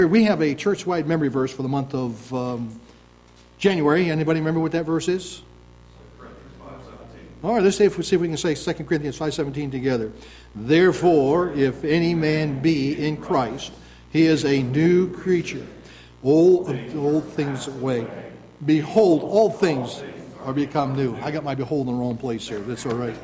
We have a church-wide memory verse for the month of January. Anybody remember what that verse is? All right, let's see if we can say 2 Corinthians 5:17 together. Therefore, if any man be in Christ, he is a new creature. Old things away. Behold, all things are become new. I got my behold in the wrong place here. That's all right.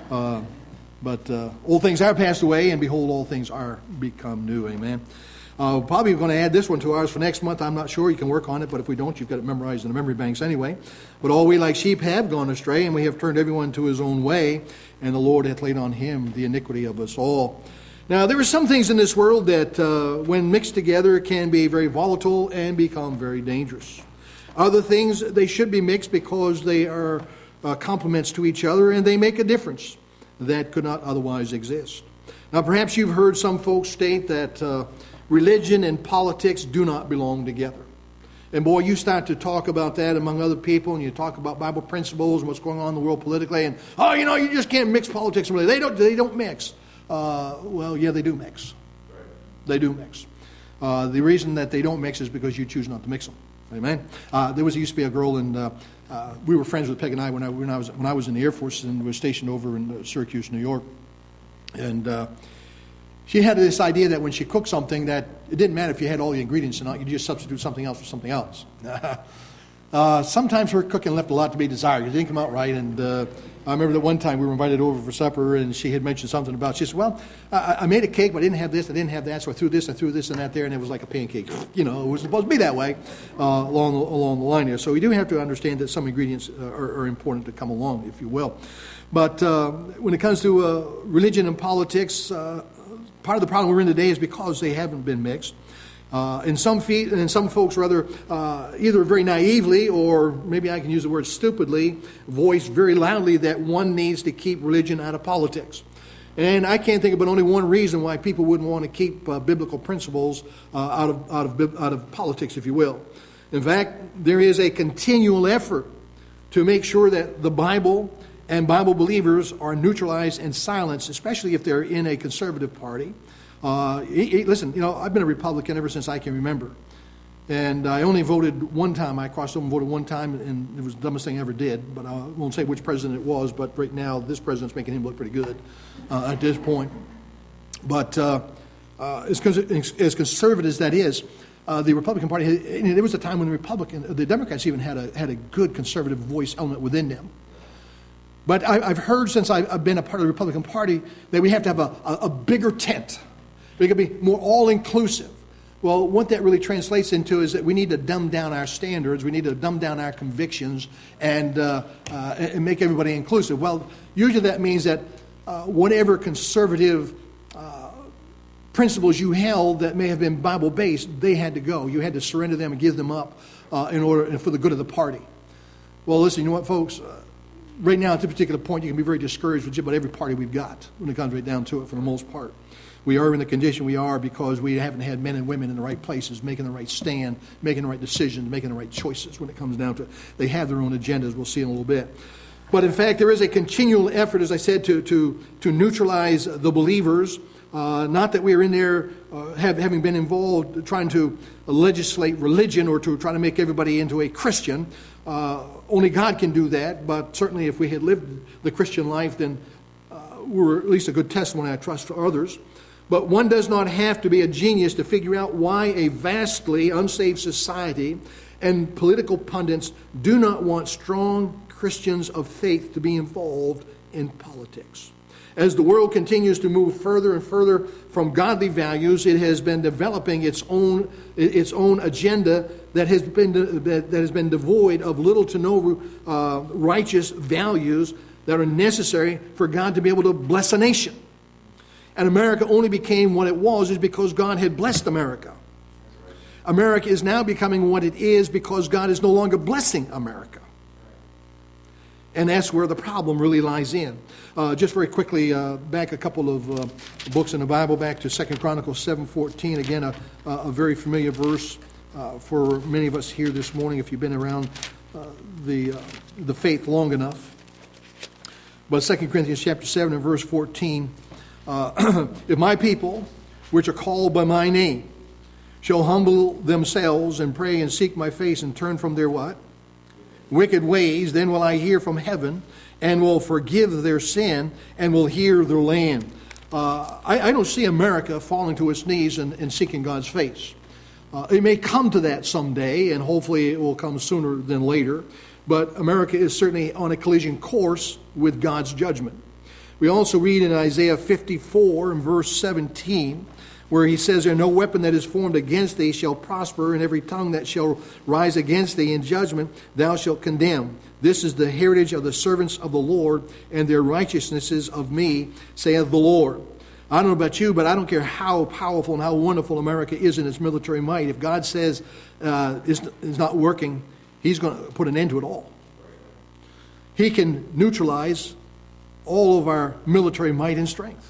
But old things are passed away, and behold, all things are become new. Amen. Probably going to add this one to ours for next month. I'm not sure. You can work on it, but if we don't, you've got it memorized in the memory banks anyway. But all we like sheep have gone astray, and we have turned everyone to his own way, and the Lord hath laid on him the iniquity of us all. Now, there are some things in this world that, when mixed together, can be very volatile and become very dangerous. Other things, they should be mixed because they are complements to each other, and they make a difference that could not otherwise exist. Now, perhaps you've heard some folks state that religion and politics do not belong together. And boy, you start to talk about that among other people, and you talk about Bible principles and what's going on in the world politically, and, you just can't mix politics and religion. They don't mix. Well, yeah, they do mix. They do mix. The reason that they don't mix is because you choose not to mix them. Amen. There used to be a girl, and we were friends with Peg and I when I was in the Air Force and was stationed over in Syracuse, New York. And she had this idea that when she cooked something, that it didn't matter if you had all the ingredients or not, you just substitute something else for something else. Sometimes her cooking left a lot to be desired. It didn't come out right, and I remember that one time we were invited over for supper, and she had mentioned something about, she said, well, I made a cake, but I didn't have this, I didn't have that, so I threw this and that there, and it was like a pancake. It was supposed to be that way along the line there. So we do have to understand that some ingredients are important to come along, if you will. But when it comes to religion and politics, part of the problem we're in today is because they haven't been mixed. And some folks rather either very naively, or maybe I can use the word stupidly, voice very loudly that one needs to keep religion out of politics. And I can't think of but only one reason why people wouldn't want to keep biblical principles out of politics, if you will. In fact, there is a continual effort to make sure that the Bible and Bible believers are neutralized and silenced, especially if they're in a conservative party. Listen, I've been a Republican ever since I can remember. And I only voted one time. I crossed over and voted one time, and it was the dumbest thing I ever did. But I won't say which president it was, but right now this president's making him look pretty good at this point. But as conservative as that is, the Republican Party, there was a time when the Democrats even had a good conservative voice element within them. But I've heard since I've been a part of the Republican Party that we have to have a bigger tent. We can be more all-inclusive. Well, what that really translates into is that we need to dumb down our standards, we need to dumb down our convictions, and make everybody inclusive. Well, usually that means that whatever conservative principles you held that may have been Bible-based, they had to go. You had to surrender them and give them up in order for the good of the party. Well, listen, you know what, folks? Right now, at this particular point, you can be very discouraged with just about every party we've got when it comes right down to it, for the most part. We are in the condition we are because we haven't had men and women in the right places, making the right stand, making the right decisions, making the right choices when it comes down to it. They have their own agendas. We'll see in a little bit. But in fact, there is a continual effort, as I said, to neutralize the believers. Not that we are in there having been involved trying to legislate religion or to try to make everybody into a Christian. Only God can do that, but certainly if we had lived the Christian life, then we're at least a good testimony, I trust, for others. But one does not have to be a genius to figure out why a vastly unsaved society and political pundits do not want strong Christians of faith to be involved in politics. As the world continues to move further and further from godly values, it has been developing its own agenda that has been devoid of little to no righteous values that are necessary for God to be able to bless a nation. And America only became what it was is because God had blessed America. America is now becoming what it is because God is no longer blessing America. And that's where the problem really lies in. Just very quickly, back a couple of books in the Bible, back to 2 Chronicles 7:14. Again, a very familiar verse for many of us here this morning if you've been around the faith long enough. But 2 Corinthians chapter 7 and verse 14, if my people, which are called by my name, shall humble themselves and pray and seek my face and turn from their what? Wicked ways, then will I hear from heaven and will forgive their sin and will heal their land. I don't see America falling to its knees and seeking God's face. It may come to that someday, and hopefully it will come sooner than later. But America is certainly on a collision course with God's judgment. We also read in Isaiah 54 and verse 17, where he says, "There no weapon that is formed against thee shall prosper, and every tongue that shall rise against thee in judgment thou shalt condemn. This is the heritage of the servants of the Lord, and their righteousness is of me, saith the Lord." I don't know about you, but I don't care how powerful and how wonderful America is in its military might. If God says it's not working, He's going to put an end to it all. He can neutralize all of our military might and strength.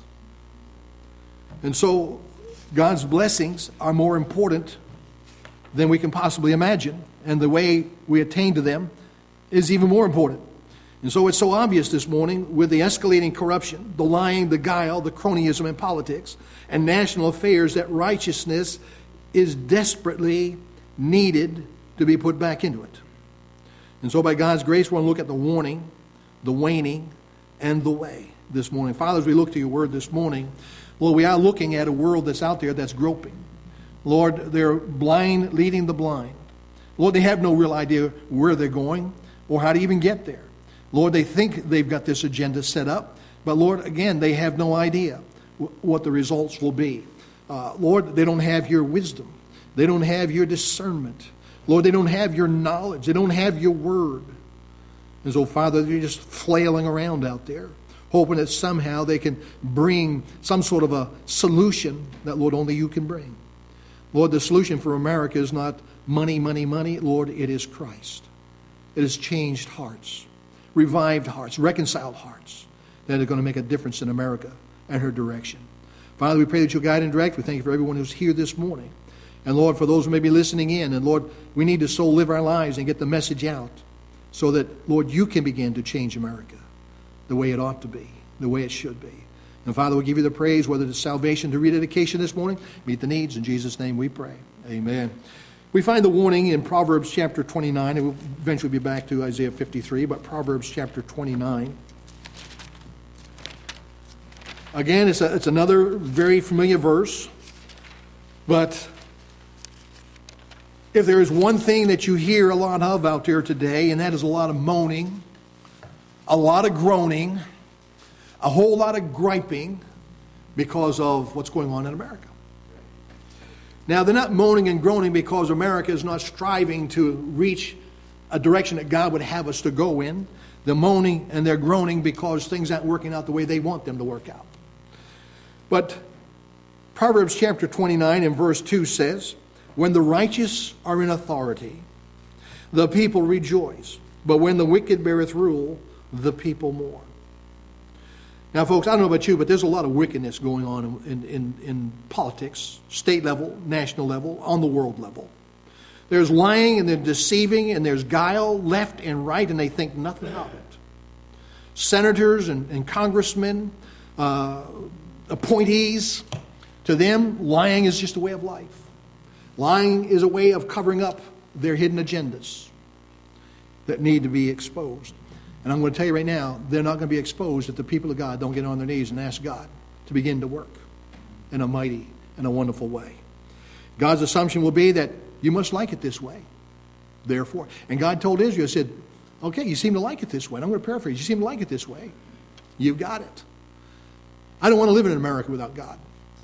And so God's blessings are more important than we can possibly imagine. And the way we attain to them is even more important. And so it's so obvious this morning with the escalating corruption, the lying, the guile, the cronyism in politics, and national affairs that righteousness is desperately needed to be put back into it. And so by God's grace, we want to look at the warning, the waning, and the way this morning. Father, as we look to your word this morning, Lord, we are looking at a world that's out there that's groping. Lord, they're blind leading the blind. Lord, they have no real idea where they're going or how to even get there. Lord, they think they've got this agenda set up, but Lord, again, they have no idea what the results will be. Lord, they don't have your wisdom. They don't have your discernment. Lord, they don't have your knowledge. They don't have your word. And so, Father, they're just flailing around out there, hoping that somehow they can bring some sort of a solution that, Lord, only you can bring. Lord, the solution for America is not money, money, money. Lord, it is Christ. It has changed hearts, revived hearts, reconciled hearts that are going to make a difference in America and her direction. Father, we pray that you'll guide and direct. We thank you for everyone who's here this morning. And Lord, for those who may be listening in, and Lord, we need to so live our lives and get the message out so that, Lord, you can begin to change America the way it ought to be, the way it should be. And Father, we give you the praise, whether it's salvation to rededication this morning, meet the needs. In Jesus' name we pray. Amen. We find the warning in Proverbs chapter 29, and we'll eventually be back to Isaiah 53, but Proverbs chapter 29. Again, it's another very familiar verse, but if there is one thing that you hear a lot of out there today, and that is a lot of moaning, a lot of groaning, a whole lot of griping because of what's going on in America. Now, they're not moaning and groaning because America is not striving to reach a direction that God would have us to go in. They're moaning and they're groaning because things aren't working out the way they want them to work out. But Proverbs chapter 29 and verse 2 says, "When the righteous are in authority, the people rejoice. But when the wicked beareth rule, the people mourn." Now, folks, I don't know about you, but there's a lot of wickedness going on in politics, state level, national level, on the world level. There's lying and there's deceiving and there's guile left and right, and they think nothing of it. Senators and congressmen, appointees, to them, lying is just a way of life. Lying is a way of covering up their hidden agendas that need to be exposed. And I'm going to tell you right now, they're not going to be exposed if the people of God don't get on their knees and ask God to begin to work in a mighty and a wonderful way. God's assumption will be that you must like it this way. Therefore, and God told Israel, he said, okay, you seem to like it this way. And I'm going to paraphrase, you seem to like it this way. You've got it. I don't want to live in an America without God.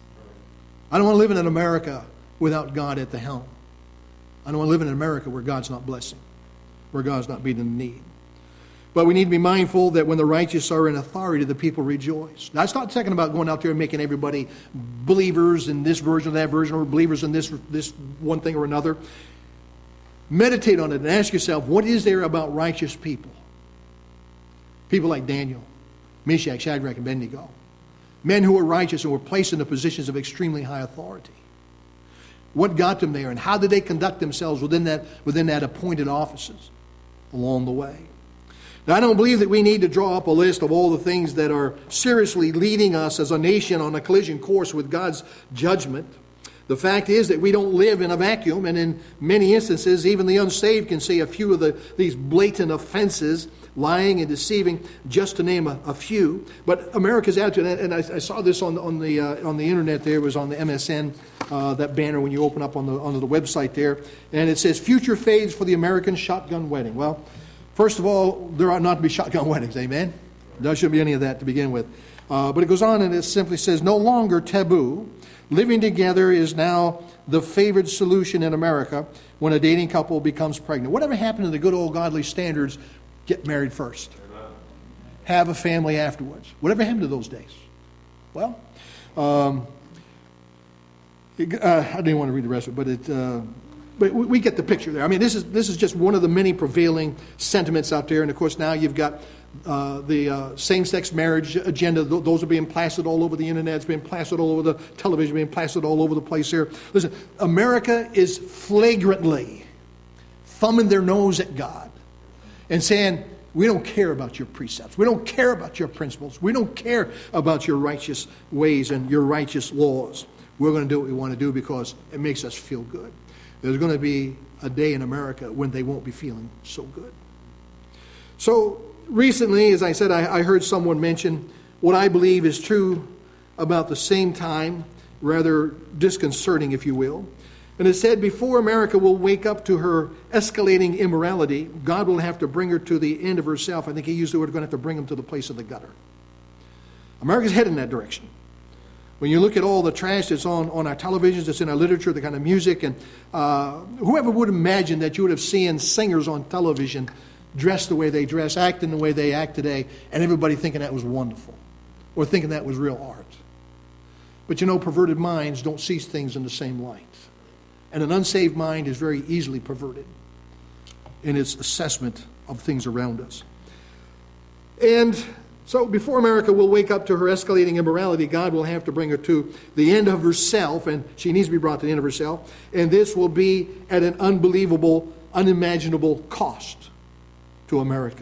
I don't want to live in an America without God at the helm. I don't want to live in an America where God's not blessing, where God's not meeting the need. But we need to be mindful that when the righteous are in authority, the people rejoice. Now, it's not talking about going out there and making everybody believers in this version or that version, or believers in this one thing or another. Meditate on it and ask yourself, what is there about righteous people? People like Daniel, Meshach, Shadrach, and Abednego. Men who were righteous and were placed in the positions of extremely high authority. What got them there, and how did they conduct themselves within that appointed offices along the way? Now, I don't believe that we need to draw up a list of all the things that are seriously leading us as a nation on a collision course with God's judgment. The fact is that we don't live in a vacuum, and in many instances, even the unsaved can see a few of these blatant offenses, lying and deceiving, just to name a few. But America's attitude, and I saw this on the internet. There, it was on the MSN, that banner when you open up onto the website there, and it says "Future fades for the American shotgun wedding." Well, first of all, there ought not to be shotgun weddings. Amen. There shouldn't be any of that to begin with. But it goes on and it simply says, "No longer taboo. Living together is now the favored solution in America when a dating couple becomes pregnant." Whatever happened to the good old godly standards? Get married first. Amen. Have a family afterwards. Whatever happened to those days? Well, I didn't even want to read the rest of it, but we get the picture there. I mean, this is just one of the many prevailing sentiments out there. And of course, now you've got the same-sex marriage agenda. Those are being plastered all over the internet. It's being plastered all over the television, being plastered all over the place here. Listen, America is flagrantly thumbing their nose at God and saying, we don't care about your precepts. We don't care about your principles. We don't care about your righteous ways and your righteous laws. We're going to do what we want to do because it makes us feel good. There's going to be a day in America when they won't be feeling so good. So recently, as I said, I heard someone mention what I believe is true about the same time, rather disconcerting, if you will. And it said, before America will wake up to her escalating immorality, God will have to bring her to the end of herself. I think he used the word, going to have to bring them to the place of the gutter. America's headed in that direction. When you look at all the trash that's on our televisions, that's in our literature, the kind of music, and whoever would imagine that you would have seen singers on television dressed the way they dress, acting the way they act today, and everybody thinking that was wonderful, or thinking that was real art. But you know, perverted minds don't see things in the same light. And an unsaved mind is very easily perverted in its assessment of things around us. And so before America will wake up to her escalating immorality, God will have to bring her to the end of herself, and she needs to be brought to the end of herself. And this will be at an unbelievable, unimaginable cost to America.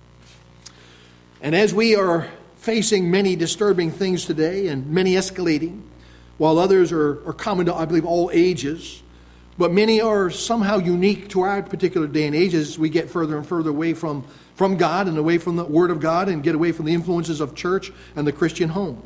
And as we are facing many disturbing things today, and many escalating, while others are common to, I believe, all ages, but many are somehow unique to our particular day and age as we get further and further away from God and away from the Word of God and get away from the influences of church and the Christian home.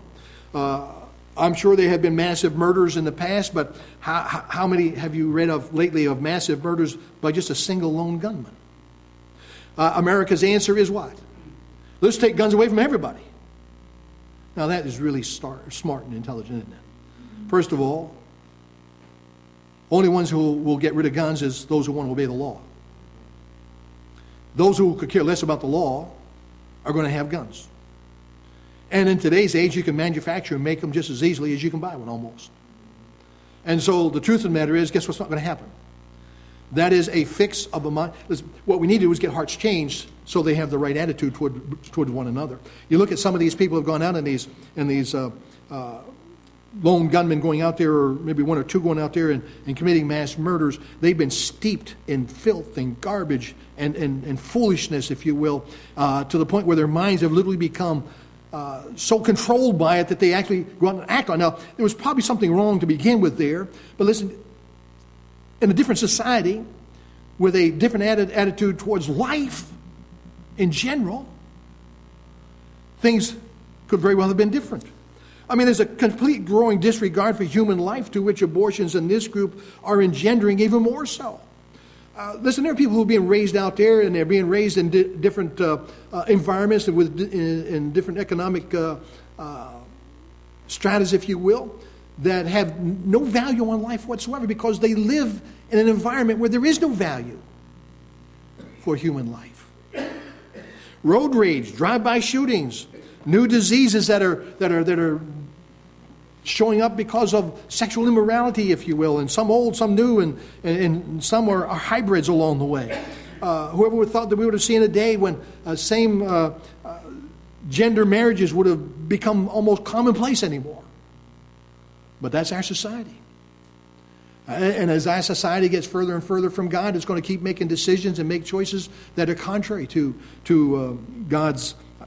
I'm sure there have been massive murders in the past, but how many have you read of lately of massive murders by just a single lone gunman? America's answer is what? Let's take guns away from everybody. Now that is really smart and intelligent, isn't it? First of all, only ones who will get rid of guns is those who want to obey the law. Those who could care less about the law are going to have guns. And in today's age, you can manufacture and make them just as easily as you can buy one, almost. And so the truth of the matter is, guess what's not going to happen? That is a fix of the mind. What we need to do is get hearts changed so they have the right attitude toward one another. You look at some of these people who have gone out in these lone gunmen going out there, or maybe one or two going out there and committing mass murders. They've been steeped in filth and garbage and foolishness, if you will, to the point where their minds have literally become so controlled by it that they actually go out and act on it. Now, there was probably something wrong to begin with there, but listen, in a different society with a different attitude towards life in general, things could very well have been different. I mean, there's a complete growing disregard for human life to which abortions in this group are engendering even more so. Listen, there are people who are being raised out there, and they're being raised in different environments and in different economic stratas, if you will, that have no value on life whatsoever because they live in an environment where there is no value for human life. Road rage, drive-by shootings, new diseases that are showing up because of sexual immorality, if you will, and some old, some new, and some are hybrids along the way. Whoever would have thought that we would have seen a day when same gender marriages would have become almost commonplace anymore. But that's our society. And as our society gets further and further from God, it's going to keep making decisions and make choices that are contrary to God's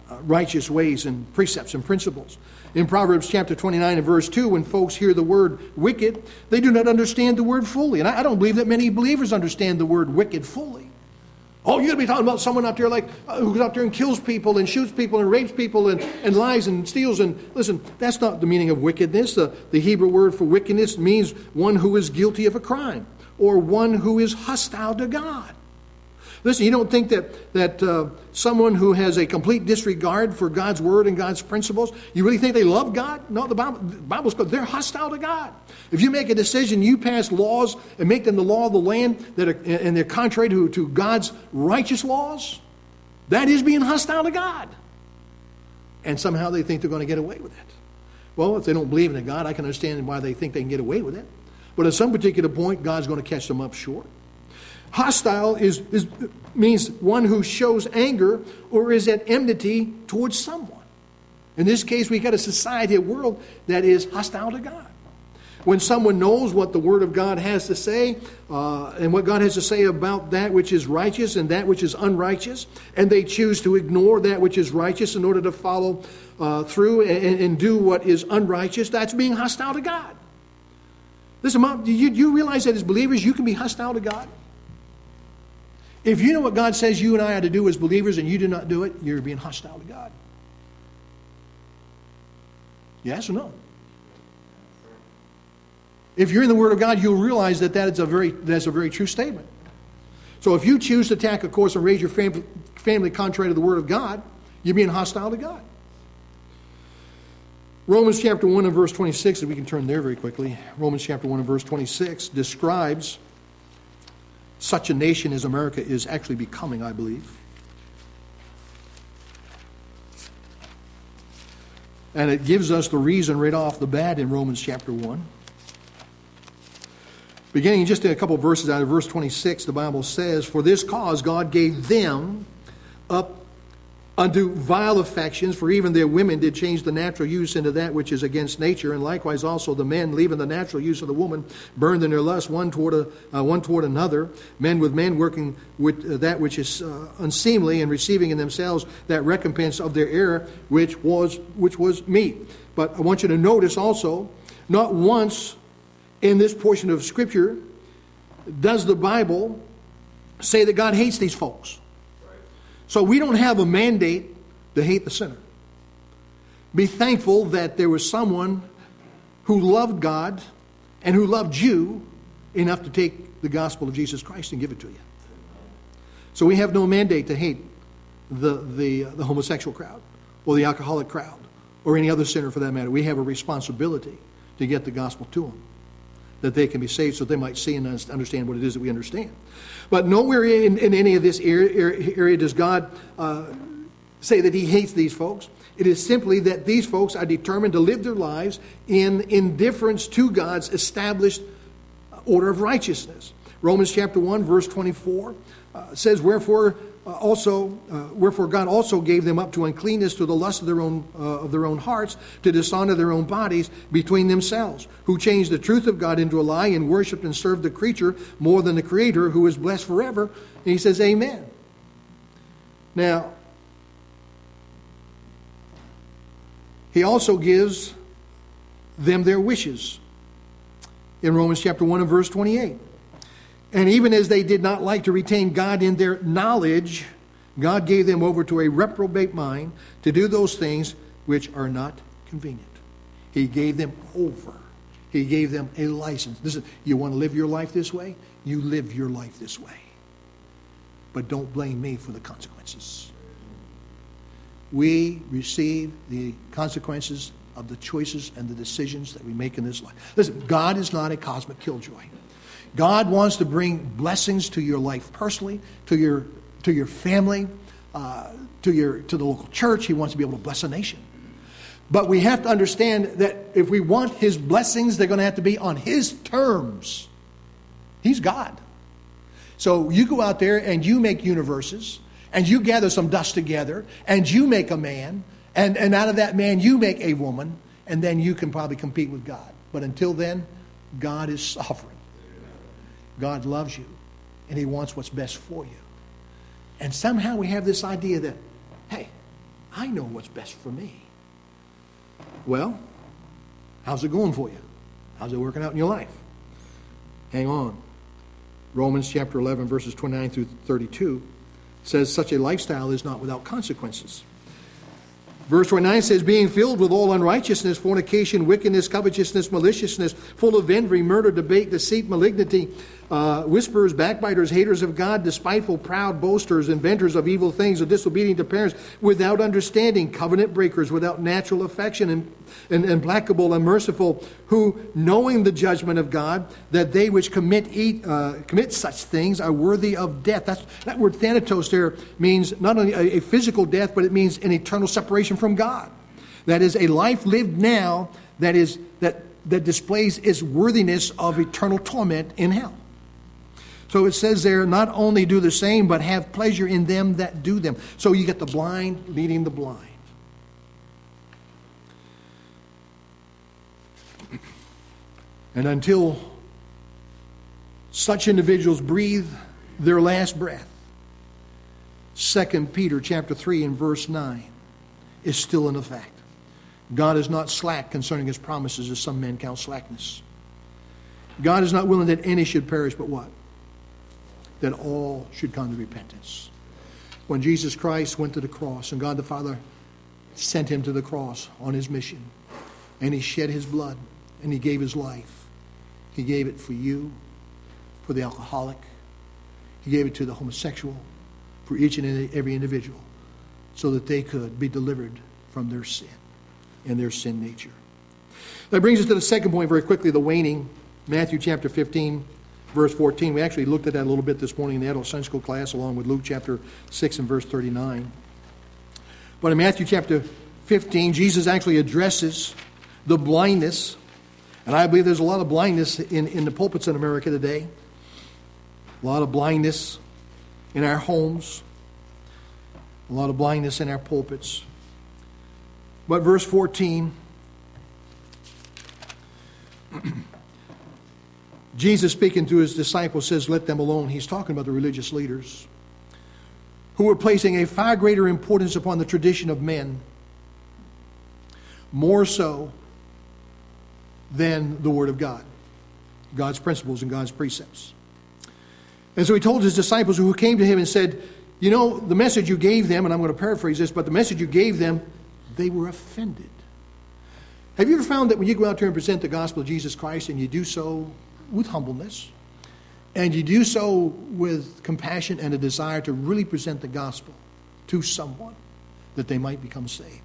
righteous ways and precepts and principles. In Proverbs chapter 29 and verse 2, when folks hear the word wicked, they do not understand the word fully. And I don't believe that many believers understand the word wicked fully. Oh, you're going to be talking about someone out there like who goes out there and kills people and shoots people and rapes people and lies and steals. And listen, that's not the meaning of wickedness. The Hebrew word for wickedness means one who is guilty of a crime or one who is hostile to God. Listen, you don't think that someone who has a complete disregard for God's word and God's principles, you really think they love God? No, the Bible's called, they're hostile to God. If you make a decision, you pass laws and make them the law of the land, and they're contrary to God's righteous laws, that is being hostile to God. And somehow they think they're going to get away with it. Well, if they don't believe in a God, I can understand why they think they can get away with it. But at some particular point, God's going to catch them up short. Hostile means one who shows anger or is at enmity towards someone. In this case, we've got a society, a world that is hostile to God. When someone knows what the Word of God has to say and what God has to say about that which is righteous and that which is unrighteous, and they choose to ignore that which is righteous in order to follow through and do what is unrighteous, that's being hostile to God. Listen, Mom, do you realize that as believers you can be hostile to God? If you know what God says you and I are to do as believers and you do not do it, you're being hostile to God. Yes or no? If you're in the Word of God, you'll realize that's a very true statement. So if you choose to attack a course and raise your family contrary to the Word of God, you're being hostile to God. Romans chapter 1 and verse 26, if we can turn there very quickly. Romans chapter 1 and verse 26 describes such a nation as America is actually becoming, I believe. And it gives us the reason right off the bat in Romans chapter 1. Beginning just a couple of verses out of verse 26, the Bible says, "For this cause God gave them up unto vile affections, for even their women did change the natural use into that which is against nature, and likewise also the men, leaving the natural use of the woman, burned in their lust one toward another, men with men working with that which is unseemly, and receiving in themselves that recompense of their error, which was meat." But I want you to notice also, not once in this portion of Scripture does the Bible say that God hates these folks. So we don't have a mandate to hate the sinner. Be thankful that there was someone who loved God and who loved you enough to take the gospel of Jesus Christ and give it to you. So we have no mandate to hate the homosexual crowd or the alcoholic crowd or any other sinner for that matter. We have a responsibility to get the gospel to them, that they can be saved so they might see and understand what it is that we understand. But nowhere in any of this area does God say that he hates these folks. It is simply that these folks are determined to live their lives in indifference to God's established order of righteousness. Romans chapter 1, verse 24 says, Wherefore God also gave them up to uncleanness to the lust of their own hearts, to dishonor their own bodies between themselves, who changed the truth of God into a lie and worshipped and served the creature more than the Creator, who is blessed forever. And he says, Amen. Now, he also gives them their wishes in Romans chapter 1 and verse 28. And even as they did not like to retain God in their knowledge, God gave them over to a reprobate mind to do those things which are not convenient. He gave them over. He gave them a license. Listen, you want to live your life this way? You live your life this way. But don't blame me for the consequences. We receive the consequences of the choices and the decisions that we make in this life. Listen, God is not a cosmic killjoy. God wants to bring blessings to your life personally, to your family, to the local church. He wants to be able to bless a nation. But we have to understand that if we want his blessings, they're going to have to be on his terms. He's God. So you go out there and you make universes, and you gather some dust together, and you make a man, and out of that man you make a woman, and then you can probably compete with God. But until then, God is sovereign. God loves you, and he wants what's best for you. And somehow we have this idea that, hey, I know what's best for me. Well, how's it going for you? How's it working out in your life? Hang on. Romans chapter 11, verses 29 through 32 says such a lifestyle is not without consequences. Verse 29 says, being filled with all unrighteousness, fornication, wickedness, covetousness, maliciousness, full of envy, murder, debate, deceit, malignity, whisperers, backbiters, haters of God, despiteful, proud, boasters, inventors of evil things, disobedient to parents, without understanding, covenant breakers, without natural affection, and implacable, unmerciful, who, knowing the judgment of God, that they which commit such things are worthy of death. That word thanatos there means not only a physical death, but it means an eternal separation from God. That is a life lived now that displays its worthiness of eternal torment in hell. So it says there, not only do the same, but have pleasure in them that do them. So you get the blind leading the blind. And until such individuals breathe their last breath, 2 Peter chapter 3 and verse 9 is still in effect. God is not slack concerning his promises, as some men count slackness. God is not willing that any should perish, but what? That all should come to repentance. When Jesus Christ went to the cross and God the Father sent him to the cross on his mission, and he shed his blood and he gave his life, he gave it for you, for the alcoholic, he gave it to the homosexual, for each and every individual, so that they could be delivered from their sin and their sin nature. That brings us to the second point very quickly, the waning. Matthew chapter 15, verse 14. We actually looked at that a little bit this morning in the adult Sunday school class, along with Luke chapter 6 and verse 39. But in Matthew chapter 15, Jesus actually addresses the blindness. And I believe there's a lot of blindness in the pulpits in America today. A lot of blindness in our homes. A lot of blindness in our pulpits. But verse 14, Jesus speaking to his disciples says, let them alone. He's talking about the religious leaders who were placing a far greater importance upon the tradition of men, more so than the Word of God, God's principles and God's precepts. And so he told his disciples who came to him and said, you know, the message you gave them, and I'm going to paraphrase this, but the message you gave them, they were offended. Have you ever found that when you go out there and present the gospel of Jesus Christ, and you do so with humbleness, and you do so with compassion and a desire to really present the gospel to someone, that they might become saved,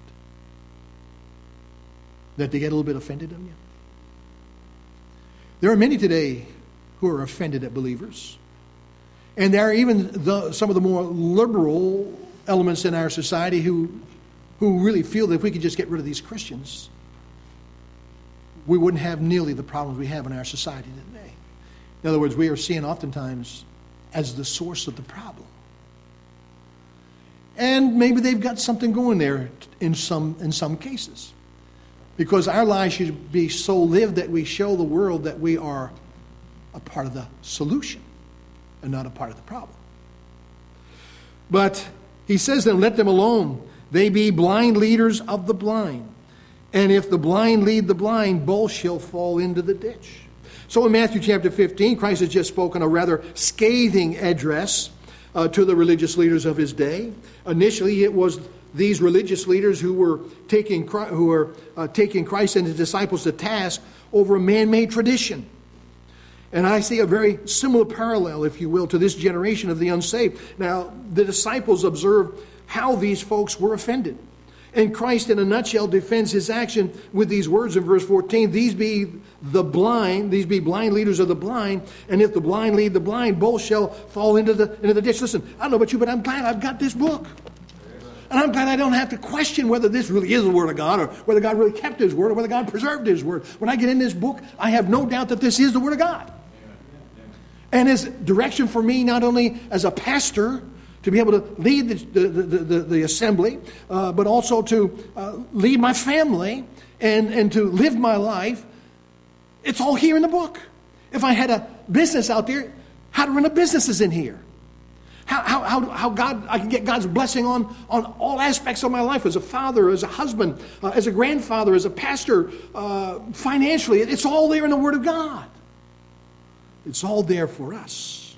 that they get a little bit offended on you? There are many today who are offended at believers. And there are even some of the more liberal elements in our society who really feel that if we could just get rid of these Christians, we wouldn't have nearly the problems we have in our society today. In other words, we are seen oftentimes as the source of the problem. And maybe they've got something going there in some cases. Because our lives should be so lived that we show the world that we are a part of the solution and not a part of the problem. But he says then, let them alone. They be blind leaders of the blind. And if the blind lead the blind, both shall fall into the ditch. So in Matthew chapter 15, Christ has just spoken a rather scathing address to the religious leaders of his day. Initially, it was these religious leaders who were taking Christ and his disciples to task over a man-made tradition. And I see a very similar parallel, if you will, to this generation of the unsaved. Now, the disciples observed how these folks were offended. And Christ, in a nutshell, defends his action with these words in verse 14. These be blind leaders of the blind, and if the blind lead the blind, both shall fall into the ditch. Listen, I don't know about you, but I'm glad I've got this book. And I'm glad I don't have to question whether this really is the Word of God, or whether God really kept his Word, or whether God preserved his Word. When I get in this book, I have no doubt that this is the Word of God. And his direction for me, not only as a pastor, to be able to lead the assembly, but also to lead my family and to live my life, it's all here in the book. If I had a business out there, how to run a business is in here. How God, I can get God's blessing on all aspects of my life, as a father, as a husband, as a grandfather, as a pastor, financially. It's all there in the Word of God. It's all there for us.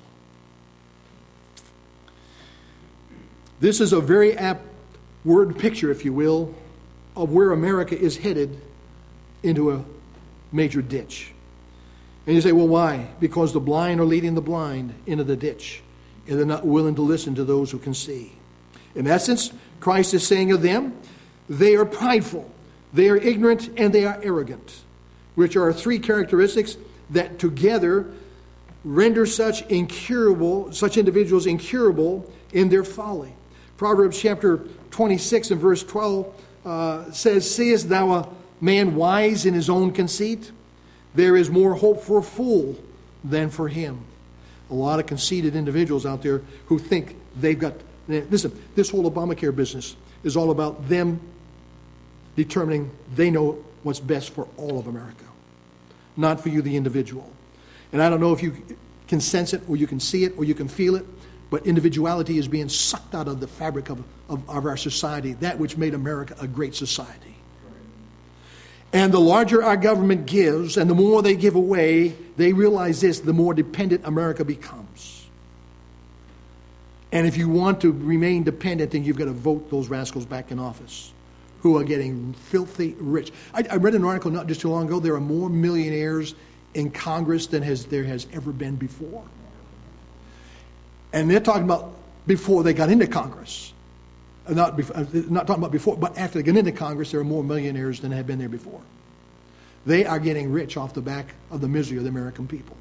This is a very apt word picture, if you will, of where America is headed into a major ditch. And you say, well, why? Because the blind are leading the blind into the ditch, and they're not willing to listen to those who can see. In essence, Christ is saying of them, they are prideful, they are ignorant, and they are arrogant, which are three characteristics that together render such individuals incurable in their folly. Proverbs chapter 26 and verse 12 says, seest thou a man wise in his own conceit? There is more hope for a fool than for him. A lot of conceited individuals out there who think they've got... Listen, this whole Obamacare business is all about them determining they know what's best for all of America, not for you, the individual. And I don't know if you can sense it, or you can see it, or you can feel it, but individuality is being sucked out of the fabric of our society, that which made America a great society. And the larger our government gives, and the more they give away, they realize this, the more dependent America becomes. And if you want to remain dependent, then you've got to vote those rascals back in office who are getting filthy rich. I read an article not just too long ago, there are more millionaires in Congress than there has ever been before. And they're talking about before they got into Congress. Not talking about before, but after they get into Congress, there are more millionaires than have been there before. They are getting rich off the back of the misery of the American people.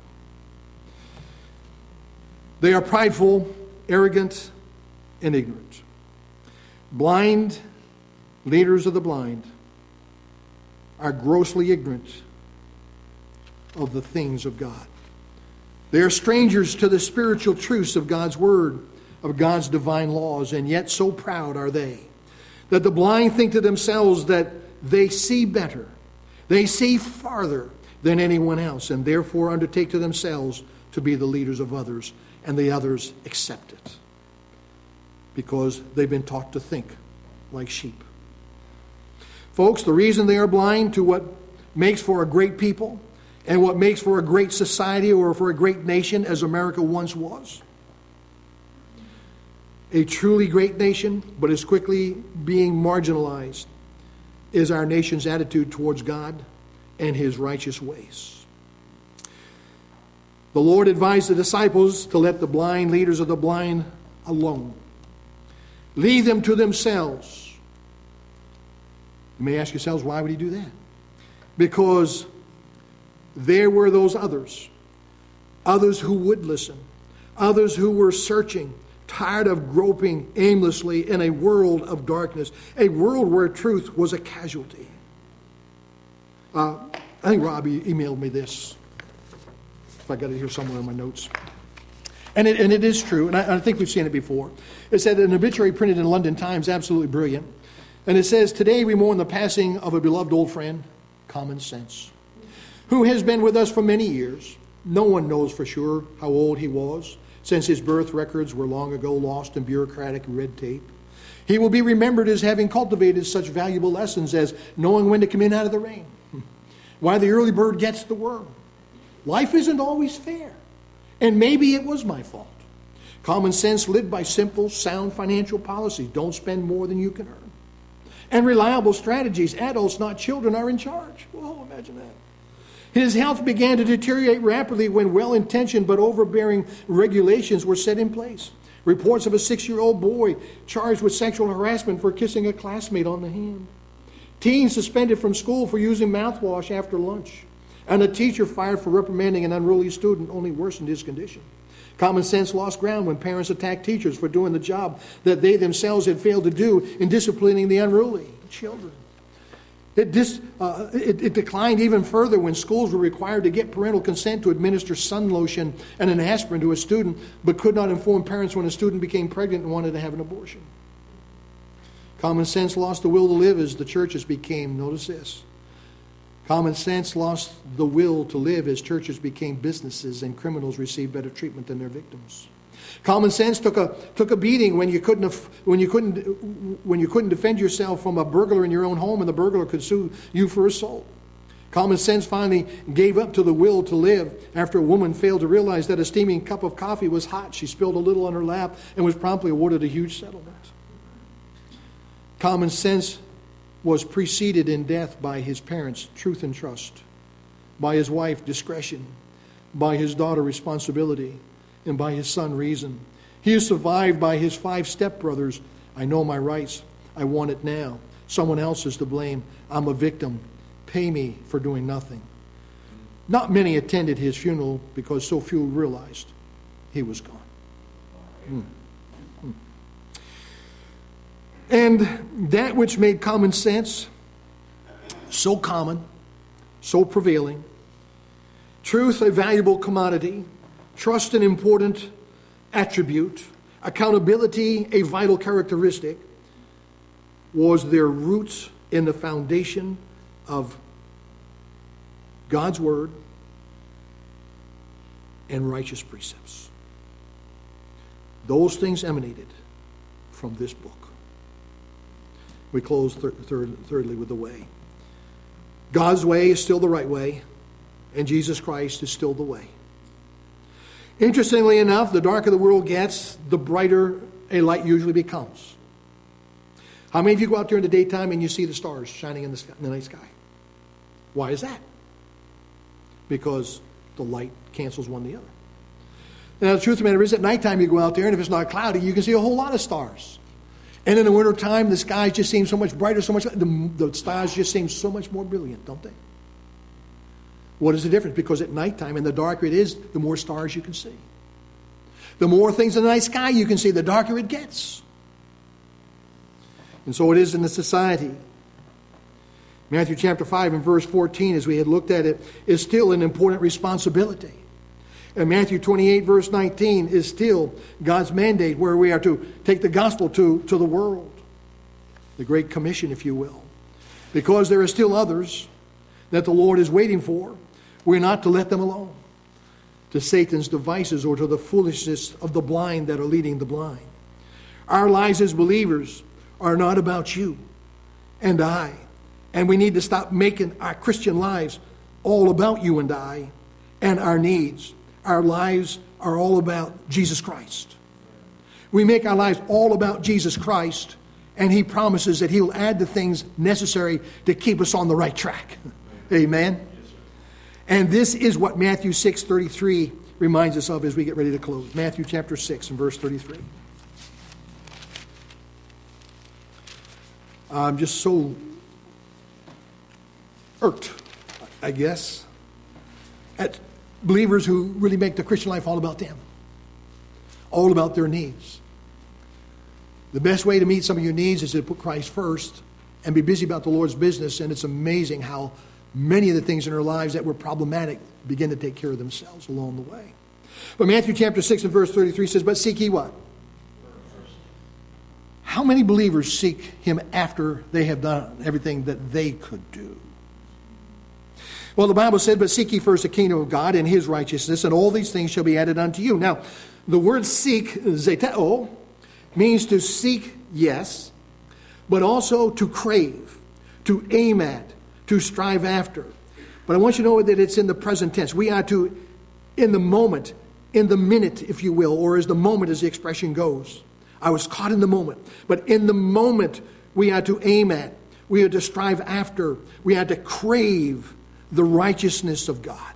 They are prideful, arrogant, and ignorant. Blind leaders of the blind are grossly ignorant of the things of God. They are strangers to the spiritual truths of God's Word, of God's divine laws, and yet so proud are they that the blind think to themselves that they see better, they see farther than anyone else, and therefore undertake to themselves to be the leaders of others, and the others accept it because they've been taught to think like sheep. Folks, the reason they are blind to what makes for a great people and what makes for a great society or for a great nation, as America once was, a truly great nation, but is quickly being marginalized, is our nation's attitude towards God and His righteous ways. The Lord advised the disciples to let the blind leaders of the blind alone. Leave them to themselves. You may ask yourselves, why would He do that? Because there were those others who would listen, others who were searching, tired of groping aimlessly in a world of darkness, a world where truth was a casualty. I think Robbie emailed me this. If I got it here somewhere in my notes. And it is true, and I think we've seen it before. It said an obituary printed in London Times, absolutely brilliant. And it says, today we mourn the passing of a beloved old friend, Common Sense, who has been with us for many years. No one knows for sure how old he was, since his birth records were long ago lost in bureaucratic red tape. He will be remembered as having cultivated such valuable lessons as knowing when to come in out of the rain, why the early bird gets the worm. Life isn't always fair, and maybe it was my fault. Common Sense lived by simple, sound financial policies. Don't spend more than you can earn. And reliable strategies. Adults, not children, are in charge. Whoa, imagine that. His health began to deteriorate rapidly when well-intentioned but overbearing regulations were set in place. Reports of a 6-year-old boy charged with sexual harassment for kissing a classmate on the hand. Teens suspended from school for using mouthwash after lunch. And a teacher fired for reprimanding an unruly student only worsened his condition. Common Sense lost ground when parents attacked teachers for doing the job that they themselves had failed to do in disciplining the unruly children. It declined even further when schools were required to get parental consent to administer sun lotion and an aspirin to a student, but could not inform parents when a student became pregnant and wanted to have an abortion. Common Sense lost the will to live as the churches became, notice this, Common sense lost the will to live as churches became businesses and criminals received better treatment than their victims. Common sense took a beating when you couldn't defend yourself from a burglar in your own home, and the burglar could sue you for assault. Common sense finally gave up to the will to live after a woman failed to realize that a steaming cup of coffee was hot. She spilled a little on her lap and was promptly awarded a huge settlement. Common sense was preceded in death by his parents, truth and trust, by his wife, discretion, by his daughter, responsibility, and by his son, reason. He is survived by his 5 stepbrothers. I know my rights. I want it now. Someone else is to blame. I'm a victim. Pay me for doing nothing. Not many attended his funeral because so few realized he was gone. And that which made common sense so common, so prevailing, truth a valuable commodity, trust an important attribute, accountability a vital characteristic, was their roots in the foundation of God's Word and righteous precepts. Those things emanated from this book. We close thirdly with the way. God's way is still the right way, and Jesus Christ is still the way. Interestingly enough, the darker the world gets, the brighter a light usually becomes. How many of you go out there in the daytime and you see the stars shining in the night sky? Why is that? Because the light cancels one the other. Now, the truth of the matter is, at nighttime you go out there, and if it's not cloudy, you can see a whole lot of stars. And in the wintertime, the skies just seem so much brighter, the stars just seem so much more brilliant, don't they? What is the difference? Because at nighttime, and the darker it is, the more stars you can see. The more things in the night sky you can see, the darker it gets. And so it is in the society. Matthew chapter 5 and verse 14, as we had looked at it, is still an important responsibility. And Matthew 28 verse 19 is still God's mandate, where we are to take the gospel to the world. The Great Commission, if you will. Because there are still others that the Lord is waiting for, we're not to let them alone to Satan's devices or to the foolishness of the blind that are leading the blind. Our lives as believers are not about you and I. And we need to stop making our Christian lives all about you and I and our needs. Our lives are all about Jesus Christ. We make our lives all about Jesus Christ, and He promises that He will add the things necessary to keep us on the right track. Amen? And this is what Matthew 6:33 reminds us of as we get ready to close. Matthew chapter 6 and verse 33. I'm just so irked, I guess, at believers who really make the Christian life all about them, all about their needs. The best way to meet some of your needs is to put Christ first and be busy about the Lord's business, and it's amazing how many of the things in our lives that were problematic begin to take care of themselves along the way. But Matthew chapter 6 and verse 33 says, but seek ye what? How many believers seek Him after they have done everything that they could do? Well, the Bible said, but seek ye first the kingdom of God and His righteousness, and all these things shall be added unto you. Now, the word seek, zeteo, means to seek, yes, but also to crave, to aim at, to strive after. But I want you to know that it's in the present tense. We are to, in the moment, in the minute, if you will, or as the moment as the expression goes. I was caught in the moment. But in the moment, we are to aim at, we are to strive after, we are to crave the righteousness of God.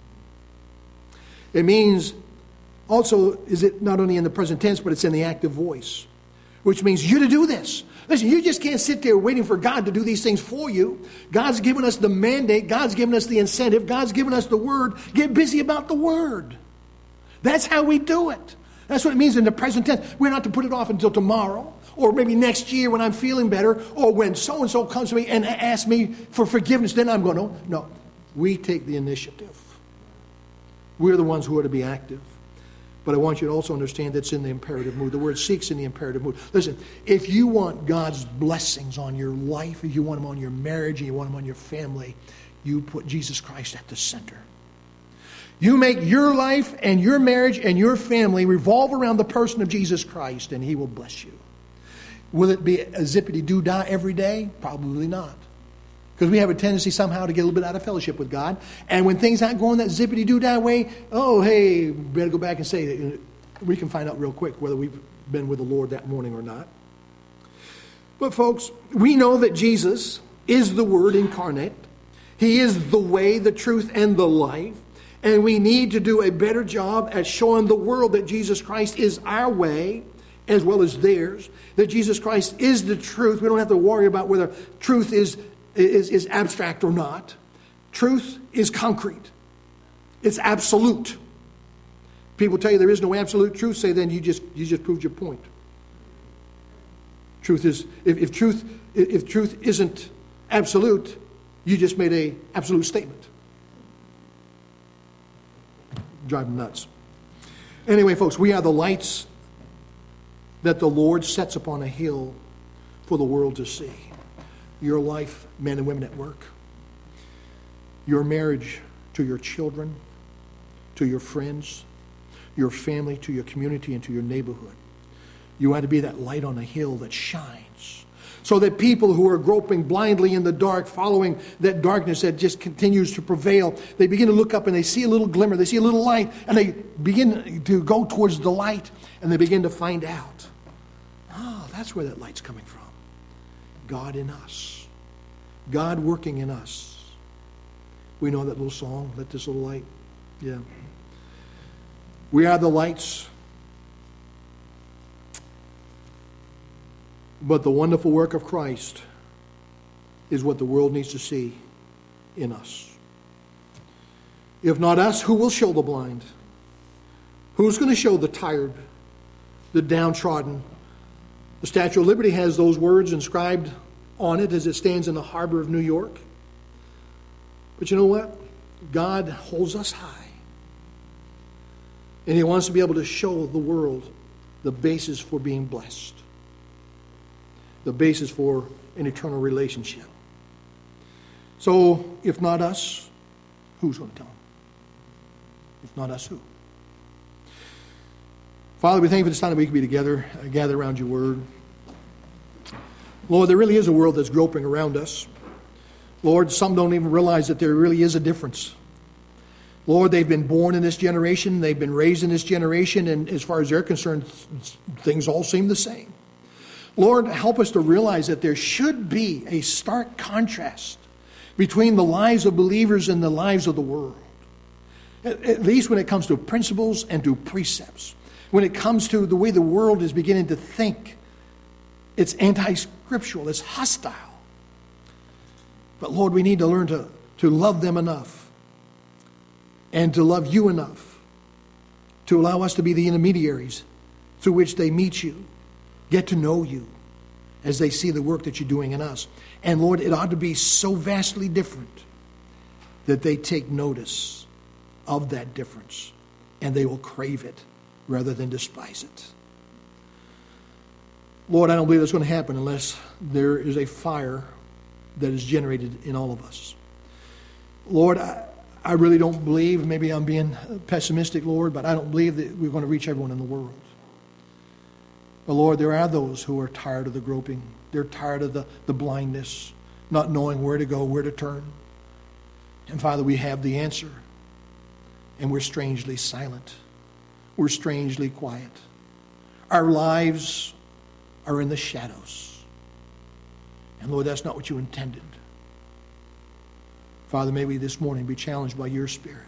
It means also, is it not only in the present tense, but it's in the active voice, which means you're to do this. Listen, you just can't sit there waiting for God to do these things for you. God's given us the mandate. God's given us the incentive. God's given us the word. Get busy about the word. That's how we do it. That's what it means in the present tense. We're not to put it off until tomorrow, or maybe next year when I'm feeling better, or when so-and-so comes to me and asks me for forgiveness, then I'm going to. No, we take the initiative. We're the ones who are to be active. But I want you to also understand that's in the imperative mood. The word seek's in the imperative mood. Listen, if you want God's blessings on your life, if you want them on your marriage, and you want them on your family, you put Jesus Christ at the center. You make your life and your marriage and your family revolve around the person of Jesus Christ, and He will bless you. Will it be a zippity-doo-dah every day? Probably not. Because we have a tendency somehow to get a little bit out of fellowship with God. And when things aren't going that zippity-doo-dah way, oh, hey, better go back and say that. We can find out real quick whether we've been with the Lord that morning or not. But folks, we know that Jesus is the Word incarnate. He is the way, the truth, and the life. And we need to do a better job at showing the world that Jesus Christ is our way as well as theirs. That Jesus Christ is the truth. We don't have to worry about whether truth is abstract or not. Truth is concrete. It's absolute. People tell you there is no absolute truth, say then you just proved your point. Truth is if truth isn't absolute, you just made an absolute statement. Drive them nuts. Anyway, folks, we are the lights that the Lord sets upon a hill for the world to see. Your life, men and women at work. Your marriage to your children, to your friends, your family, to your community, and to your neighborhood. You ought to be that light on a hill that shines, so that people who are groping blindly in the dark, following that darkness that just continues to prevail, they begin to look up and they see a little glimmer, they see a little light, and they begin to go towards the light, and they begin to find out, oh, that's where that light's coming from. God in us. God working in us. We know that little song, Let This Little Light. Yeah. We are the lights. But the wonderful work of Christ is what the world needs to see in us. If not us, who will show the blind? Who's going to show the tired, the downtrodden? The Statue of Liberty has those words inscribed on it as it stands in the harbor of New York. But you know what? God holds us high. And He wants to be able to show the world the basis for being blessed. The basis for an eternal relationship. So, if not us, who's going to tell them? If not us, who? Father, we thank you for this time that we can be together, gather around your word. Lord, there really is a world that's groping around us. Lord, some don't even realize that there really is a difference. Lord, they've been born in this generation, they've been raised in this generation, and as far as they're concerned, things all seem the same. Lord, help us to realize that there should be a stark contrast between the lives of believers and the lives of the world. At least when it comes to principles and to precepts. When it comes to the way the world is beginning to think, it's anti-scriptural, it's hostile. But Lord, we need to learn to love them enough and to love you enough to allow us to be the intermediaries through which they meet you, get to know you as they see the work that you're doing in us. And Lord, it ought to be so vastly different that they take notice of that difference and they will crave it rather than despise it. Lord, I don't believe that's going to happen unless there is a fire that is generated in all of us. Lord, I really don't believe, maybe I'm being pessimistic, Lord, but I don't believe that we're going to reach everyone in the world. But Lord, there are those who are tired of the groping. They're tired of the blindness, not knowing where to go, where to turn. And Father, we have the answer. And we're strangely silent. We're strangely quiet. Our lives are in the shadows. And Lord, that's not what you intended. Father, may we this morning be challenged by your Spirit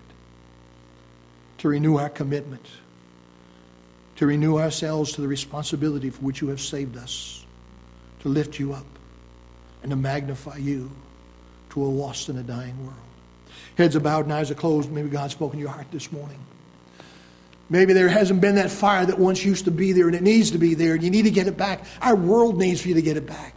to renew our commitment, to renew ourselves to the responsibility for which you have saved us, to lift you up and to magnify you to a lost and a dying world. Heads are bowed and eyes are closed. Maybe God's spoken to your heart this morning. Maybe there hasn't been that fire that once used to be there and it needs to be there and you need to get it back. Our world needs for you to get it back.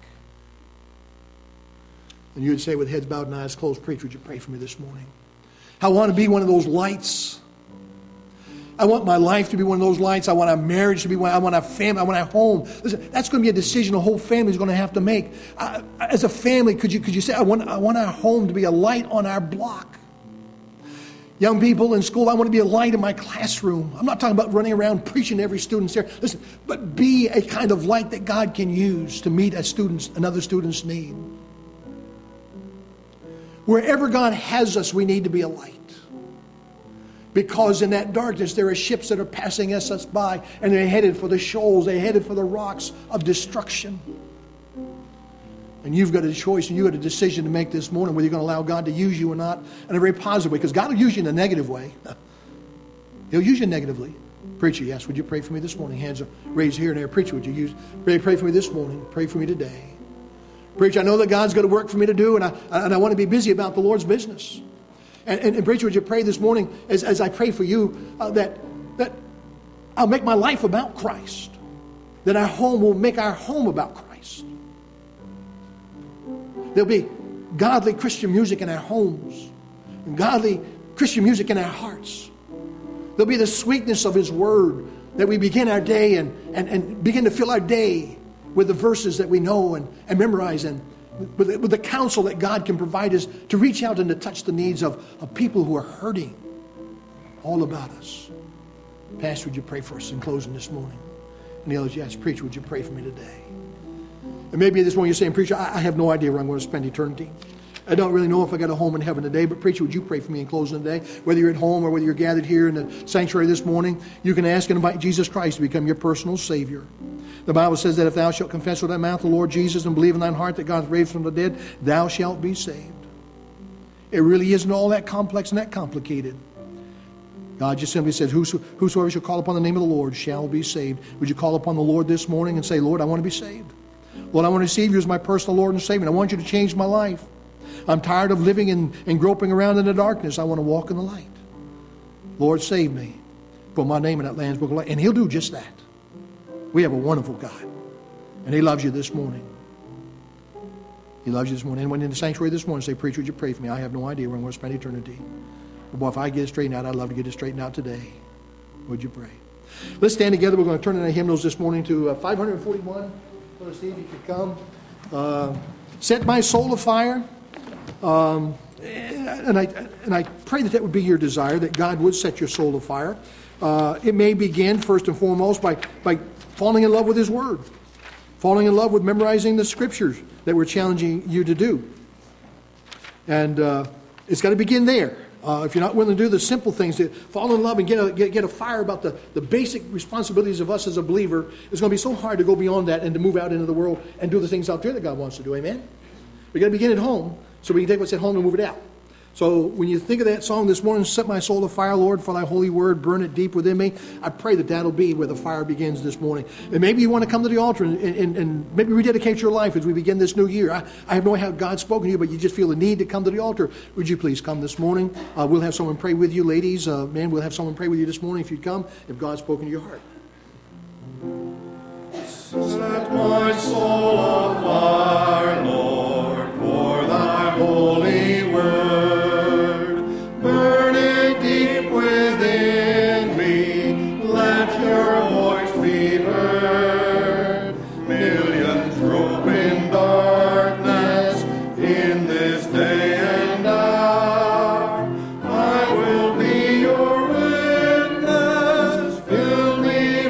And you would say with heads bowed and eyes closed, preacher, would you pray for me this morning? I want to be one of those lights. I want my life to be one of those lights. I want our marriage to be one. I want our family. I want our home. Listen, that's going to be a decision the whole family is going to have to make. As a family, could you say, I want our home to be a light on our block? Young people in school, I want to be a light in my classroom. I'm not talking about running around preaching to every student there. Listen, but be a kind of light that God can use to meet another student's need. Wherever God has us, we need to be a light. Because in that darkness, there are ships that are passing us by, and they're headed for the shoals, they're headed for the rocks of destruction. And you've got a choice, and you've got a decision to make this morning, whether you're going to allow God to use you or not, in a very positive way. Because God will use you in a negative way. He'll use you negatively. Preacher, yes, would you pray for me this morning? Hands are raised here and there. Preacher, would you pray for me this morning? Pray for me today. Preacher, I know that God's got a work for me to do, and I want to be busy about the Lord's business. And preacher, would you pray this morning, as I pray for you, that I'll make my life about Christ. That our home will make our home about Christ. There'll be godly Christian music in our homes. And godly Christian music in our hearts. There'll be the sweetness of His Word, that we begin our day and begin to fill our day with the verses that we know and memorize, and with the counsel that God can provide us to reach out and to touch the needs of people who are hurting all about us. Pastor, would you pray for us in closing this morning? And the others, yes, preacher, would you pray for me today? And maybe this morning you're saying, preacher, I have no idea where I'm going to spend eternity. I don't really know if I got a home in heaven today, but preacher, would you pray for me in closing today? Whether you're at home or whether you're gathered here in the sanctuary this morning, you can ask and invite Jesus Christ to become your personal Savior. The Bible says that if thou shalt confess with thy mouth the Lord Jesus and believe in thine heart that God hath raised from the dead, thou shalt be saved. It really isn't all that complex and that complicated. God just simply says, whosoever shall call upon the name of the Lord shall be saved. Would you call upon the Lord this morning and say, Lord, I want to be saved. Lord, I want to receive you as my personal Lord and Savior. I want you to change my life. I'm tired of living and groping around in the darkness. I want to walk in the light. Lord, save me. Put my name in that Lamb's Book of Life. And He'll do just that. We have a wonderful God. And He loves you this morning. He loves you this morning. Anyone in the sanctuary this morning say, preacher, would you pray for me? I have no idea where I'm going to spend eternity. But boy, if I get it straightened out, I'd love to get it straightened out today. Would you pray? Let's stand together. We're going to turn in our hymnals this morning to 541. Brother Steve, you could come. Set my soul afire. And I pray that would be your desire, that God would set your soul afire. It may begin first and foremost by falling in love with His Word, falling in love with memorizing the Scriptures that we're challenging you to do. And it's got to begin there. If you're not willing to do the simple things, to fall in love and get a fire about the basic responsibilities of us as a believer, it's going to be so hard to go beyond that and to move out into the world and do the things out there that God wants to do. Amen? We've got to begin at home so we can take what's at home and move it out. So when you think of that song this morning, set my soul afire, Lord, for thy holy word, burn it deep within me. I pray that that'll be where the fire begins this morning. And maybe you want to come to the altar and maybe rededicate your life as we begin this new year. I have no idea how God's spoken to you, but you just feel the need to come to the altar. Would you please come this morning? We'll have someone pray with you, ladies. Men, we'll have someone pray with you this morning if you'd come, if God's spoken to your heart. Set my soul afire, Lord, for thy holy word. Burn it deep within me, let your voice be heard. Millions grope in darkness in this day and hour. I will be your witness, fill me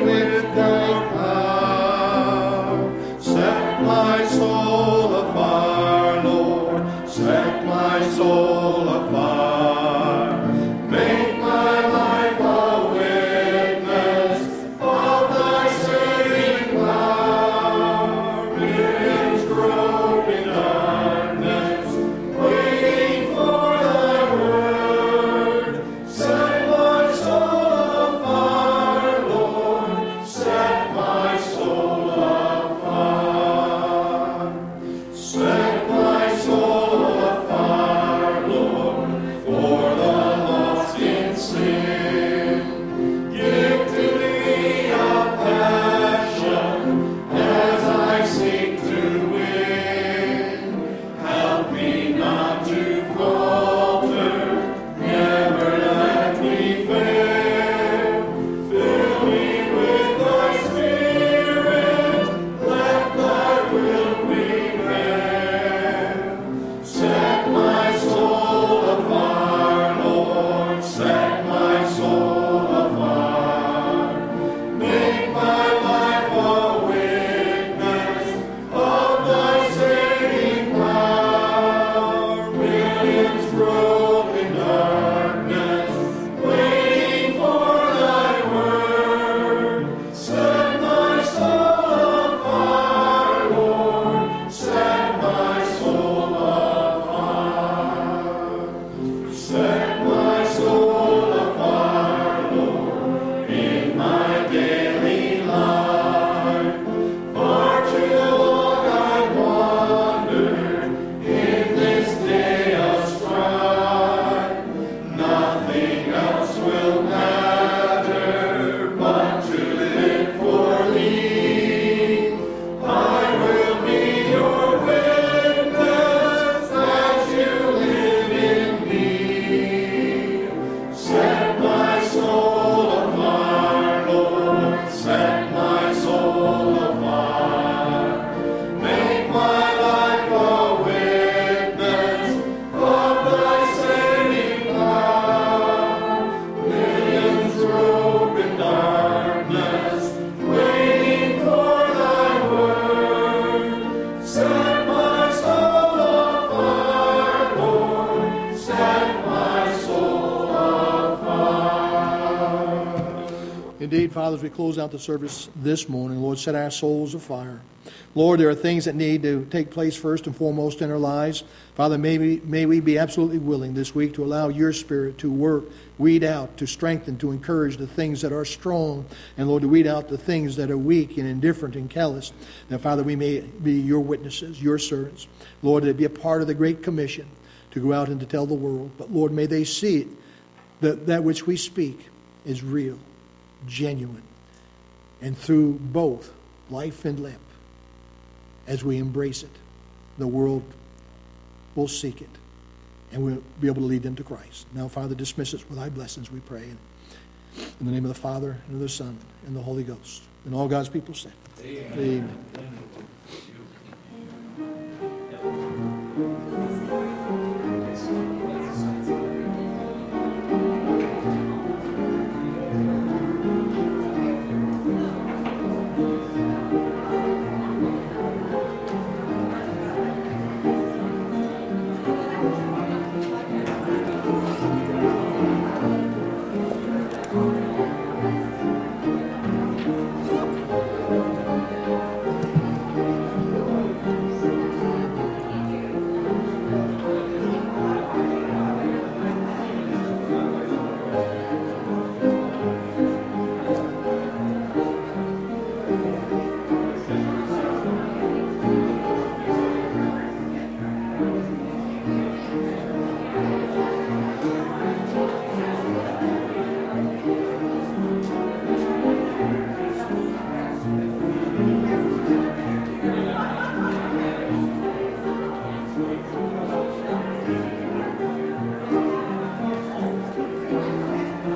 indeed, Father, as we close out the service this morning, Lord, set our souls afire. Lord, there are things that need to take place first and foremost in our lives. Father, may we be absolutely willing this week to allow your Spirit to work, weed out, to strengthen, to encourage the things that are strong, and Lord, to weed out the things that are weak and indifferent and callous. That, Father, we may be your witnesses, your servants. Lord, to be a part of the Great Commission to go out and to tell the world. But Lord, may they see it, that which we speak is real, genuine, and through both life and limb, as we embrace it, the world will seek it, and we'll be able to lead them to Christ. Now, Father, dismiss us with thy blessings, we pray. In the name of the Father, and of the Son, and the Holy Ghost. And all God's people say, Amen. Amen.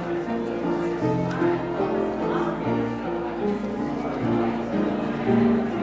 Amen.